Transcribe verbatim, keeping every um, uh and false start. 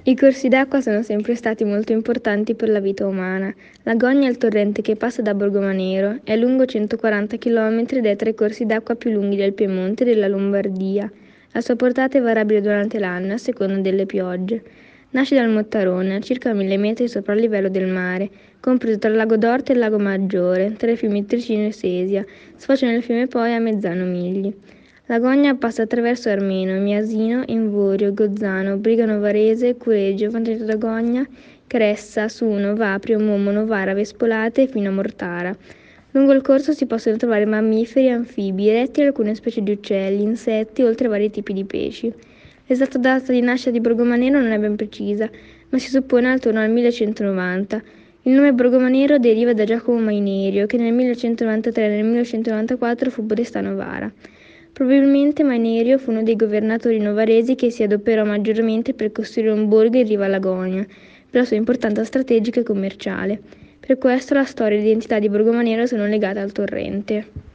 I corsi d'acqua sono sempre stati molto importanti per la vita umana. La Gogna è il torrente che passa da Borgomanero, è lungo centoquaranta chilometri ed è tra i corsi d'acqua più lunghi del Piemonte e della Lombardia. La sua portata è variabile durante l'anno a seconda delle piogge. Nasce dal Mottarone, a circa mille metri sopra il livello del mare, compreso tra il lago d'Orta e il lago Maggiore, tra i fiumi Tricino e Sesia, sfocia nel fiume Poi a Mezzano Migli. La Gogna passa attraverso Armeno, Miasino, Invorio, Gozzano, Brigano Varese, Curegio, Fanteto da Gogna, Cressa, Suno, Vaprio, Momo, Novara, Vespolate e fino a Mortara. Lungo il corso si possono trovare mammiferi, anfibi, rettili e alcune specie di uccelli, insetti, oltre a vari tipi di pesci. L'esatta data di nascita di Borgomanero non è ben precisa, ma si suppone attorno al millecentonovanta. Il nome Borgomanero deriva da Giacomo Mainerio, che nel millecentonovantatré e nel millecentonovantaquattro fu podestà a Novara. Probabilmente Mainerio fu uno dei governatori novaresi che si adoperò maggiormente per costruire un borgo in riva alla Gogna, per la sua importanza strategica e commerciale. Per questo la storia e l'identità di Borgomanero sono legate al torrente.